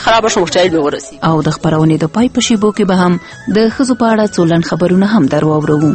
خراب شو چایل به ورسی. او د خبرونې د پای په شیبو کې به هم د ښځو په اړه څو لنډ خبرونه هم درو اورو.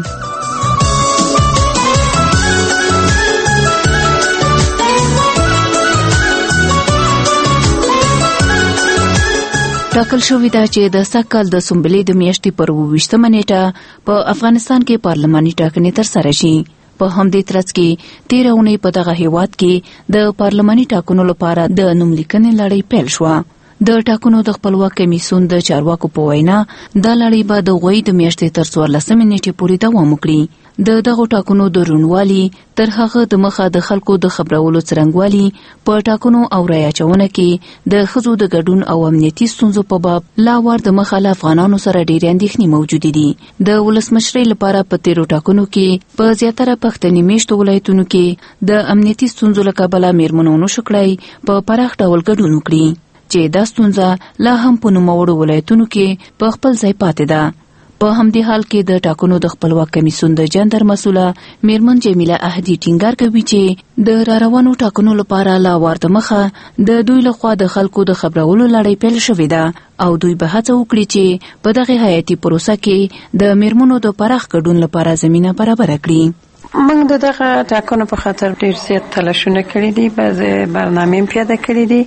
ټاکل شوې ده چې د سږ کال د سنبلې د میاشتې پر 28 نیټه په افغانستان کې پارلماني ټاکنې ترسره شي. په همدې ترڅ کې 13 اونۍ په دغه هیواد کې د پارلماني ټاکنو لپاره د نوملیکنې لړۍ پیل شوه. د ټاکنو د خپلواک کمیسیون د چارواکو په وینا دا لړۍ به د غوي د میاشتې تر 14 نیټې پورې دوام وکړي. د دغه ټاکنو د رونوالي تر هغه د مخه د خلکو د خبرولو څرنګوالي په ټاکنو او رایه چونه کې د ښځو د ګډون او امنیتي ستونزو په باب لا ور د مخه له افغانانو سره ډېرې اندېښنې موجودې دي. د ولسمشرۍ لپاره په تیرو ټاکنو کې په زیاتره پښتني میشتو ولایتونو کې د امنیتي ستونزو له کبله میرمنو نشو کړی په پراخ ډول ګډون وکړي چې دا ستونزه لا هم په نوموړو ولایتونو کې په خپل ځای پاتې ده. په همدې حال کې د ټاکنو د خپلواک کمیسیون د جندر مسوله میرمن جمیله احدي ټینګار کوي چې د راروانو ټاکنو لپاره لا ور د مخه د دوی لخوا د خلکو د خبرولو لړۍ پیل شوې ده او دوی به هڅه وکړي چې په دغه حیاتي پروسه کې د میرمنو د پراخ ګډون لپاره زمینه برابر کړي. موږ دغه ټاکنو په خاطر ډیر زیات تلاشونه کړي دي، بعضې برنامې پیاده کړي دي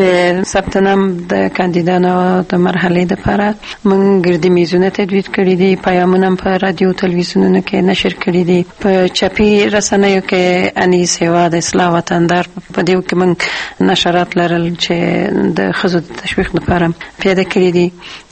چې ثبت نام د کاندیدانو د مرحلې لپاره موږ ګردي میزونه تدوید کړي دي، پیامونه په رادیو تلویزیونونو کې نشر کړي دي، په چاپي رسنیو کې اني سیوا د اصلاح وطندار په دیو کې موږ نشرات لرل چې د ښځو د تشویق لپاره پیاده کړي دي.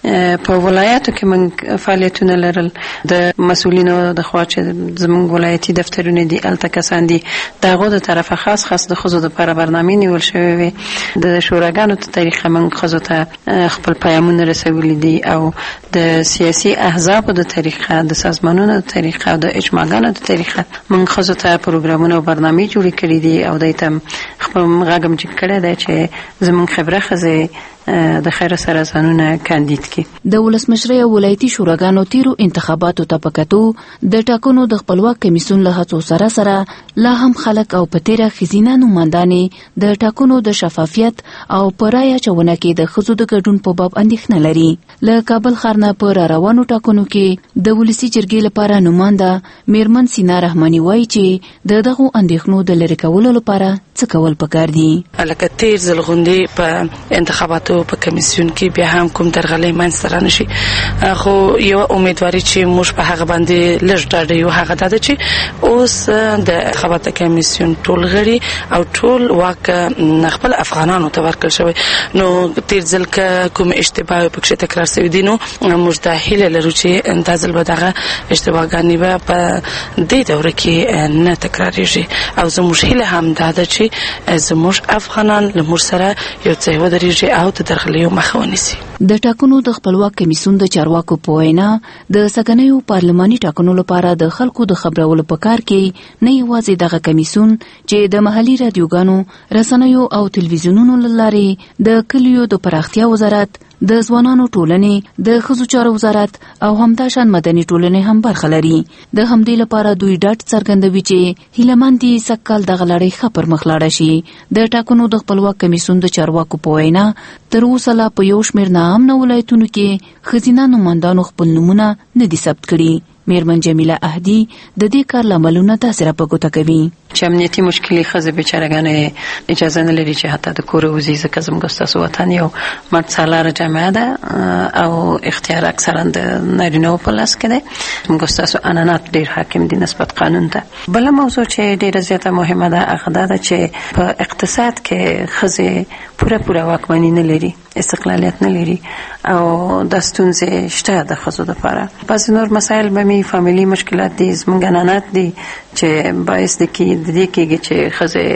په ولایاتو کې موږ فعالیتونه لرل د مسؤلینو د خوا چې زموږ ولایتي دفترونه دي الته کسان دي دغه د طرفه خاص د ښځو لپاره برنامې نیول شوې وي. د شوراګانو په طریقه موږ ښځو ته خپل پیامونه رسولي دي او د سیاسي احزابو د طریقه د سازمانونو د طریقه او د اجماعګانو د طریقه موږ ښځو ته پروګرامونه او برنامې جوړې کړي دي او د ایتم خپل غږم چې کړه ده چې زموږ خبره ښځې د خیر سره ځانونه کاندید کی. د ولسمشرۍ او ولایتي شوراګانو تیرو انتخاباتو ته پکتو د ټاکنو د خپلواک کمیسیون له هڅو سره لا هم خلک او په تیره خزینه نوماندانې د ټاکنو د شفافیت او پرایا چونه کې د ښځو د ګډون په باب اندېښنه لري. له کابل ښار نه پر روانو ټاکنو کې د ولسی جرګې لپاره نومانده میرمن سینا رحماني وایي چې دغه اندېښنو د لری کولو لپاره څه کول پکار دي. لکه تیر ځل غونډې په انتخاباتو په کمیسیون کې بیا هم کوم درغلي منځته رانشي، خو یو امیدواري چې موږ په هغه باندې لږ ډاډه یو هغه ده چې اوس د انتخاباتو کمیسیون ټول غړي او ټول واک خپل افغانانو ته ورکړل شوی. نو تیر ځل کوم اشتباه پکې تکرار شوی دي نو موږ د هیله لرو چې دا ځل به دغه اشتباهګانې به په دې دوره کې نه تکراریږي او زموږ هیله هم دا ده چې زموږ افغانان له موږ سره یو ځای ودرېږي او د درغلیو مخه ونیسي. د ټاکنو د خپلواک کمیسیون د چارواکو په وینا د سګنیو پارلماني ټاکنو لپاره د خلکو د خبرولو په کار کې نه یوازې دغه کمیسیون چې د محلي رادیوګانو رسنیو او تلویزیونونو لارې د کلیو د پراختیا وزارت د ځوانانو ټولنې د ښځو چارو وزارت او همداشان مدني ټولنې هم برخه لري. د همدې لپاره دوی ډاډ څرګندوي چې هیلهمند دي سږکال دغه لړۍ ښه پر مخ لاړه شي. د ټاکنو د خپلواک کمیسیون د چارواکو په وینا تر اوسه لا په یو شمېر ناامنه ولایتونو کې ښځینه نوماندانو خپل نومونه نه دي ثبت کړي. میرمن جمیله احدي د دې کار لاملونه تاسو را په ګوته کوي چې امنیتي مشکلې ښځې بیچارهګانې اجازه نه لري چې حتی د کوره وځي، ځکه زموږ ستاسو وطن یو مرد سالاره جامعه ده او اختیار اکثرا د نارینه‌وو په لاس کې دی. زموږ ستاسو عنعنات ډېر حاکم دي نسبت قانون ته. بله موضوع چې ډېره زیاته مهمه ده هغه دا ده چې په اقتصاد کې ښځې پوره واکمني نه لري، استقلالیت نه لري او د ستونزې شته د ښځو لپاره. بعضې نور مسایل به مې فامیلي مشکلات دي، زموږ عنعنات دي چې باعث د دې کېږي چې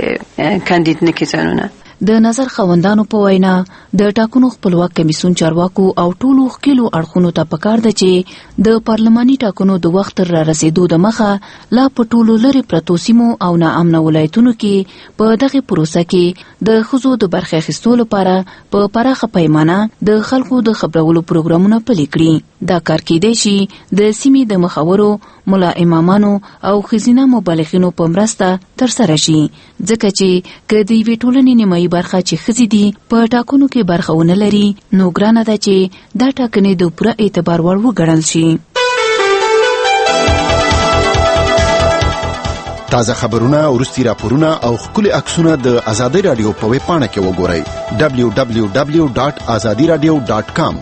ښځې کاندید نه کړي ځانونه. د نظر خوندانو په وینا د ټاکنو خپلواک کمیسیون چارواکو او ټولو ښکیلو اړخونو ته پکار ده چې د پارلماني ټاکنو د وخت تر را رسیدو د مخه لا په ټولو لرې پرتو سیمو او ناامنه ولایتونو کې په دغه پروسه کې د ښځو د برخې اخیستو لپاره په پراخه پیمانه د خلکو د خبرولو پروګرامونه پلي کړي. دا کار کېدای شي د سیمې د مخورو ملا امامانو او ښځینه مبلغینو په مرسته ترسره شي، ځکه چې که د یوې ټولنې نیمایي برخه چې ښځې دي په ټاکنو کې برخه ونه لري، نو ګرانه ده چې دا ټاکنې د پوره اعتبار وړ وګڼل شي. تازه خبرونه، وروستي راپورونه او ښکلي عکسونه د آزادۍ رادیو په ویب پاڼه کې وګورئ www.azadiradio.com.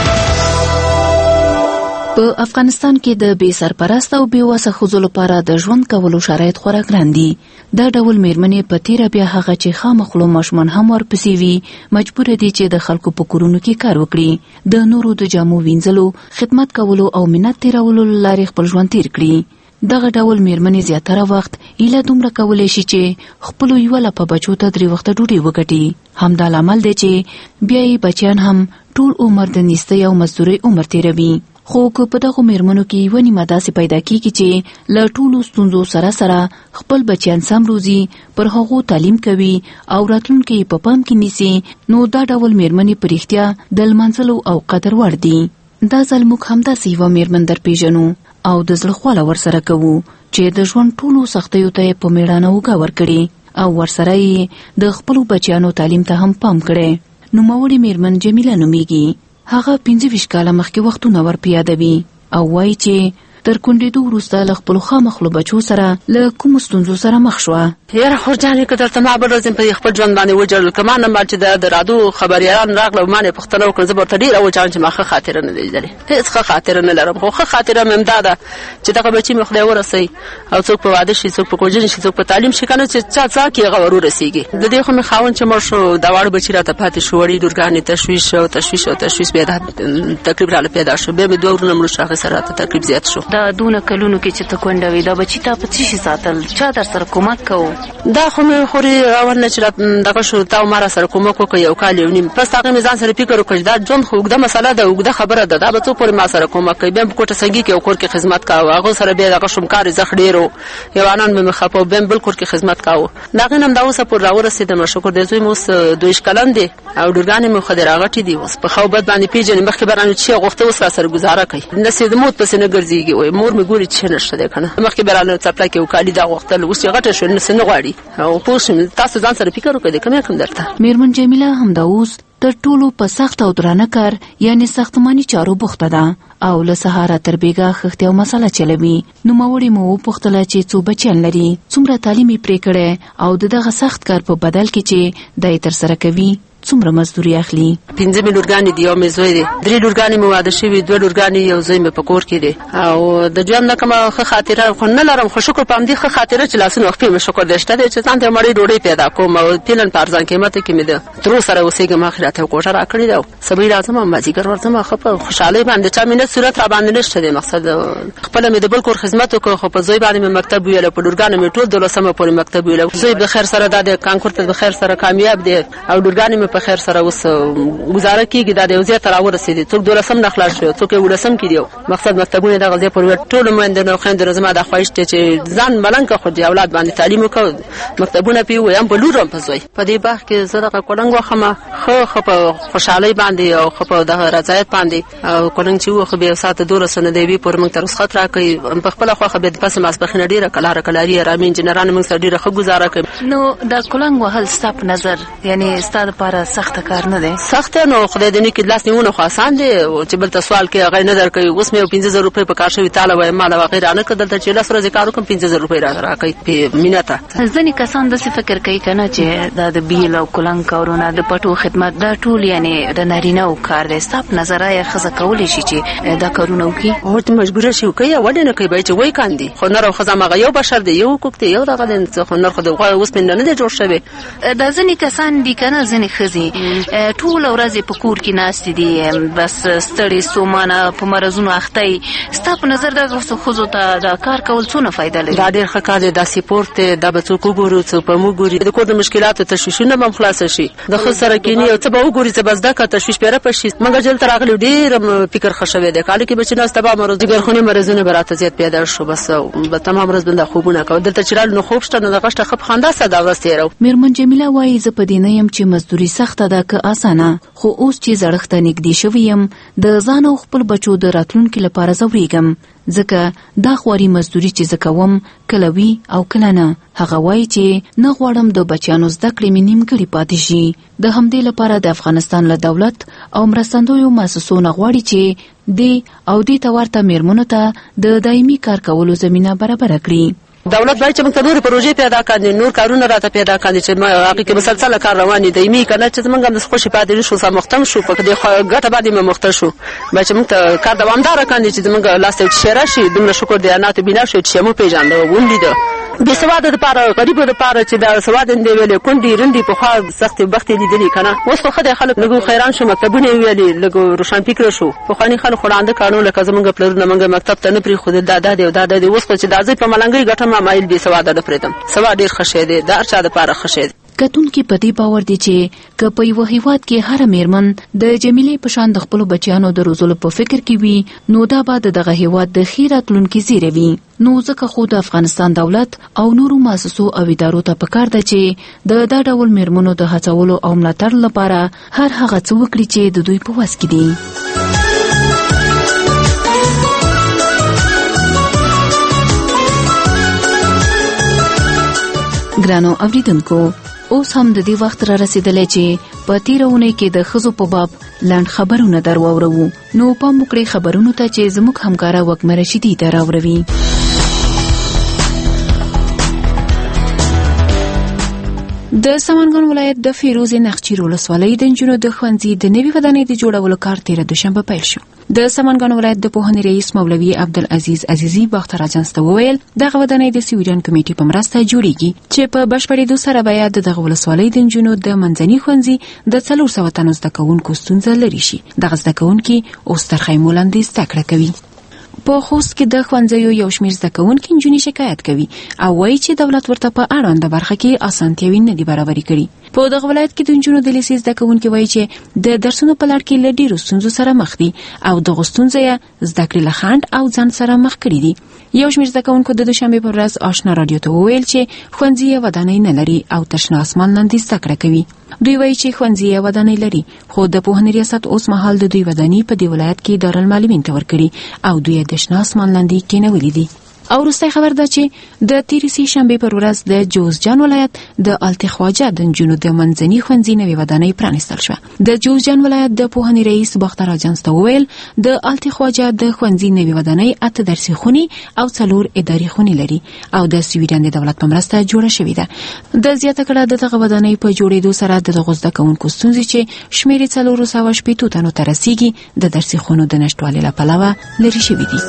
په افغانستان کې د بې سرپرسته او بې وسه ښځو لپاره د ژوند کولو شرایط خورا ګران دي. دا ډول میرمنې په تیره بیا هغه چې خامخلو ماشومان هم ورپسې وي مجبور دي چې د خلکو په کورونو کې کار وکړي، د نورو د جامو وینځلو، خدمت کولو او منت تیرولو لارې خپل ژوند تیر کړي. دغه ډول میرمنې زیاتره وخت ایله دومره کولی شي چې خپلو یوه لپه بچو ته 3 وخته ډوډۍ وګټي. همدا لامل دی چې بیا یې بچیان هم ټول عمر د نیستۍ او مزدورۍ عمر تیروي. خو که په دغو میرمنو کې یوه نیمه داسې پیدا کیږي چې له ټولو ستونزو سره سره خپل بچیان سم روزي، پر هغو تعلیم کوي او راتلونکي په پام کې نیسي، نو دا ډول میرمنې په رښتیا د لمانځلو او قدر وړ دي. دا ځل موږ همداسې یوه میرمن درپېژنو او د زړه خواله ورسره کوو چې د ژوند ټولو سختیو ته په میړانه اوږه ورکړي او ورسره یې د خپلو بچیانو تعلیم ته هم پام کړي. نوموړې میرمن جمیله نومیږي. هغه 25 کاله مخکې وختونه ورپیادوي او وایي چې تر کونډېدو وروسته له خپلو خامخلو بچو سره له کومو ستونزو سره مخ شوه. یاره خور جانې که درته ما بل ورځ په خپل ژوند باندې وجړل، که ما نه ما چې د رادیو خبریالان راغله ما نه پوښتنه وکړه، زه به ورته ډېره وجړم چې ما ښه خاطره نه ده لیدلې، هېڅ ښه خاطره نه لرم. خو ښه خاطره مې همدا ده چې دغه بچي مې خدای ورسوي او څوک په واده شي، څوک په کوژدن شي، څوک په تعلیم شي، که نه چې چا څه کړي هغه ور ورسېږي. د دې خو مې خاوند چې مړ شو، دا واړه بچي راته پاتې شو، وړې لورګانې تشویش او تشویش او تشویش، بیا دا تکلیف راله پیدا شو. بیا مې 2 ورونه مړه شو، هغې سره راته تکلیف زیات شو. دا دونه کلونو کې چې ته کونډه وې، دا بچي تا په څه شي ساتل؟ چا در سره کومک کوو؟ دا خو مې خورې اول نه چې دغه شو تا ما را سره کومک وکړ 1 کال 1 نیم. پس هغې مې ځان سره فکر وکړ دا ژوند خو اوږده مسله ده، اوږده خبره ده، دا به څو پورې ما سره کومک کوي. بیا په کوټه سنګي کې یو کور کې خدمت کاوه، هغو سره بیا دغه شوم کار زخ ډېر و، حیوانان مې خفه و، بیا بل کور کې خدمت کاوه. د هغې نه هم دا اوسه پورې راورسېدم. شکر دی زوی مې اوس 22 کلن دی او ډورګانې مې خو دې راغټې دي، اوس په ښه او بد باندې پېژنې. مخکې به رانه چې غوښته اوس را سره ګزاره کوي، نسې د موت پسې نه ګرځېږي. وایي مور مې ګوري چې نشته دی که نه، مخکې به رانه څپلکې او کالي دا غوښتل، اوس چې غټه شوې نسې نه غواړي. او پوه شم تاسو ځان سره فکر وکړئ کوم یې کوم درته. میرمن جمیله همدا اوس تر ټولو په سخت او درانه کار یعنی ساختماني چارو بوخته ده او له سهاره تر بیګا خښتې او مساله چلوي. نوموړې مو وپوښتله چې څو بچیان لري، څومره تعلیم یې پرې کړی او د دغه سخت کار په بدل کې چې دی ترسره کوي څومره مزدوري اخلي. 15 مې لورګانې دي، یو مې زوی دی، 3 لورګانې مې واده شوي، 2 لورګانې یو زوی مې په کور کې دی. او د ژوند نه کومه ښه خاطره خو نه لرم، خو شکر په همدې ښه خاطره چې لاسونه وخت مې شکر دی شته دی چې ځان ته مړۍ ډوډۍ پیدا کوم او فعلا په ارزان قیمته کې مې ده تر اوسه راوسېږم. اخر راته کوټه راکړې ده، سبا راځم مازدیګر ورځم، ښه په خوشحالۍ باندې چا مې نه صورت را باندې نشته دی. مقصد خپله مې د بل کور خدمت وکړ، خو په زوی باندې مې مکتب ویله، په لورګانو مې ټول 12مه پورې مکتب ویله. زوی د خیر سره دا د کانکور ته د خیر سره کامیاب دی او لورګانې مې په خیر سره اوس گزاره کیږي. دا د یو ځای ته راورسېدي، څوک 12 نه خلاص شو، څوک 18 کې دی. مقصد مکتبونه دغه ځای پورې ټول موندنه خويندو زما د خواهش ته چې ځان ملنګ خو دی اولاد باندې تعلیم وکړ، مکتبونه پیو یم په لورم په زوی په دې باغ کې زه دغه کولنګ وخمه خو په خوشحالۍ باندې او خو په دغه رضایت باندې او کولنګ چې وخه به ساته 12 نه دی پر موږ تر خط راکې په خپل خو به پس ماسپخینه ډیره کلاری رامي انجنیران موږ سره ډیره ښه گزاره کوي. نو د کولنګ وهل ستاپ نظر یعنی ستاد لپاره سخت کار نه دی؟ سخت نو خدای دې نه کې لاس نیونه خو آسان دی چې بل سوال کې هغه نه درکوي. اوس مې 15000 روپۍ په کار شوی تعالی وای مال وغیرہ نه کړل چې لاس ورځ کار وکم 15000 روپۍ راکړي په مینته. ځنې کسان د فکر کوي کنه چې د بیل او کولنګ کارونه د پټو خدمت دا ټول یعنی د نارینه او کار دی. ستاپ نظر یې خزه کولی شي چې دا کارونه وکړي او ته مجبور شي وکړي وړي نه کوي چې وای کاندي. خو نر او خزه مغه یو بشر دی، یو کوک دی، یو دغه خو نر خو د غوا اوس من نه دی جوړ شوی. دا ځنې کسان دي کنه ځنې خزي ټول ورځ په کور کې ناست دي بس ستړي سومانه په مرزونو اخته. ستا په نظر دا خزو ته دا کار کول څونه فائدہ لري؟ دا ډېر ښه کار دی، دا سپورت دی، دا به څوک وګورو څوک په موږ ګوري، د کور د مشکلاتو تشویشونه به خلاص شي، د خو سره کینی او څه به وګوري څه بس دا کا تشویش پیره پشي. مګر جل تر هغه ډېر فکر خښوي دی کال کې بچنه استبا مرز دیګر خونی مرزونه براته زیات پیدا شو. بس به تمام ورځ بنده خوبونه کو دلته چرال نو خوب شته نه غشته خپ خنده ساده ورستېرو. میرمن جمیله وایي زه په دې نه یم چې مزدوري سخته ده که اسانه، خو اوس چې زړښت نږدې شوی یم د ځان او خپل بچو د راتلونکي لپاره زوریږم. ځکه دا خواري مزدوري چې زکوم کلوي او کله نه. هغه وایي چې نه غواړم د بچیانو زده کړې مې نیمګړې پاتې شي. د همدې لپاره د افغانستان له دولت او مرستندویو مؤسسو نه غواړي چې دې ته ورته میرمنو ته د دایمي کار کولو زمینه برابره کړي. دولت باید چې موږ ته نورې پروژې پیدا کړي، نور کارونه راته پیدا کړي چې هغې کې مسلسله کار روان وي دایمي که نه چې موږ هم خوشې پاتې نه شو، مختم شو په دې ګټه باندې مې مخته شو. باید چې موږ ته کار دوامداره کړي چې زموږ لاس ته چې راشي. دومره شکر دی اناتو بنا شو چې موږ پېژانده ولیده. بې سواده دپاره غریبو دپاره چې دا سواد نه دی ویلې کونډې رنډې پخوا سختې بختې لیدلې که نه. اوس خو ښه دی خلک لږ خیران شو، مکتبونه یې ویلې لږ روښانفکره شو. پخواني خلک خو ړانده کاڼو لکه زموږ پلرونه موږ مکتب ته نه پرېښودل، دا دی او دا دی. اوس خو چې دا زه په ملنګۍ ګټم مایل بې سواده نه پرېږدم. سواد ډېر ښه شی دی، د هر چا دپاره ښه شی دی. کتونکي په دې باور دي چې که په یو هیواد کې هر میرمن د جمیلې په شان د خپل بچیانو د روزلو په فکر کې وي، نو دا به دغه هیواد د ښې راتلونکي زیری وي. نو ځکه خو د افغانستان دولت او نورو مؤسسو او ادارو ته پکار ده چې د دا ډول میرمنو د هڅولو او ملاتړ لپاره هر هغه څه وکړي چې د دوی په وس کې دي. ګرانو اوریدونکو، اوس هم د دې وخت را رسیدلی چې په تیره اونۍ کې د ښځو په باب لنډ خبرونه در واورو. نو پام وکړئ خبرونو ته چې زموږ همکاره وږمه رشیدي در راوروي. د سمنګان ولایت د فیروز نخچیر ولسوالۍ د نجونو د ښوونځي د نوي ودانۍ د جوړولو کار تیره دوشنبه پیل شو. د سمنګان ولایت د پوهنې رئیس مولوي عبدالعزیز عزیزي باختر اجانس ته وویل دغه ودانۍ د سویډن کمیټې په مرسته جوړیږي چې په بشپړېدو سره بیا دغه ولسوالۍ د نجونو د منځني ښوونځي د 400 تنو زده کوونکو ستونزه لري شي. دغه زده کوونکي اوس تر خیمو لاندې زده کړه کوي. په خوست کې د ښوونځیو یو شمېر زده کوونکي نجونې شکایت کوي او وایي چې دولت ورته په اړونده برخه کې اسانتیاوې نه دي برابرې کړي. په دغه ولایت کې د نجونو د لیسې زده کوونکي وایي چې د درسونو په لړ کې له ډېرو ستونزو سره مخ دي او دغه ستونزې یې زده کړې له خنډ او ځنډ سره مخ کړي دي. یو شمېر زده کوونکو د دوشنبې په ورځ آشنا راډیو ته وویل چې ښوونځي یې ودانۍ نه لري او تر شنه اسمان لاندې زده کړه کوي. دوی وایي چې ښوونځي یې ودانۍ لري، خو د پوهنې ریاست اوس مهال د دوی ودانۍ په دې ولایت کې دارالمعلمین ته ورکړي او دوی یې د شنه اسمان لاندې کېنولي دي. او وروستی خبر ده چې د تېرې سې شنبې پر ورځ د جوزجان ولایت د التې خواجه د نجونو د منځني ښوونځي نوې ودانۍ پرانیستل شوه. د جوزجان ولایت د پوهنې رئیس باختر اجانس ته وویل د التې خواجه د ښوونځي نوې ودانۍ 8 درسي خونې او 4 اداري خونې لري او د سویډن د دولت په مرسته جوړه شوې ده. د زیاته کړه د دغه ودانۍ په جوړېدو سره د دغو زده کوونکو ستونزې چې شمېر یې 460 تنو ته رسیږي د درسي خونو د نشتوالي له پلوه لرې شوي دي.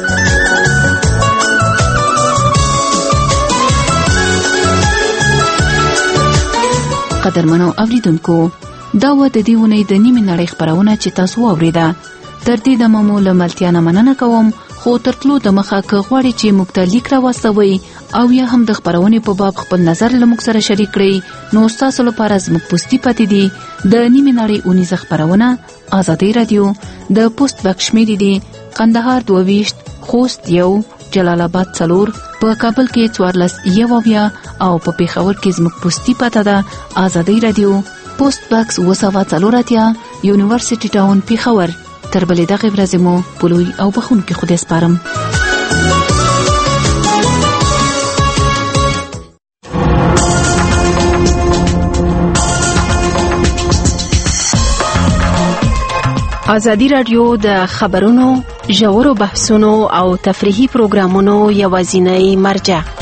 قدرمنو اوریدونکو، دا و د دې ونې د نیمې نړۍ خبرونه چې تاسو واوریده. تر دې دمه مو له ملتیا نه مننه کوم، خو تر تلو دمخه که غواړئ چې موږ ته لیک راواستوئ او یا هم د خبرونې په باب خپل نظر له موږ سره شریک کړئ، نو ستاسو لپاره زموږ پوسټي پاتې دي د نیمې نړۍ اونیزه خبرونه آزادۍ رادیو، د پوسټ بکس شمېرې دي قندهار 22، خوست 1، جلال آباد 4، په کابل کې 14 او په پېښور کې زموږ پوسټي پته ده آزادۍ رادیو، پوسټ باکس 284، یونیورسيټي ټاون پېښور. تر بلې دغه ورځې مو په لوی او بخښونکي خدای سپارم. آزادی رادیو د خبرونو، ژورو بحثونو او تفریحي پروګرامونو یوازینی مرجع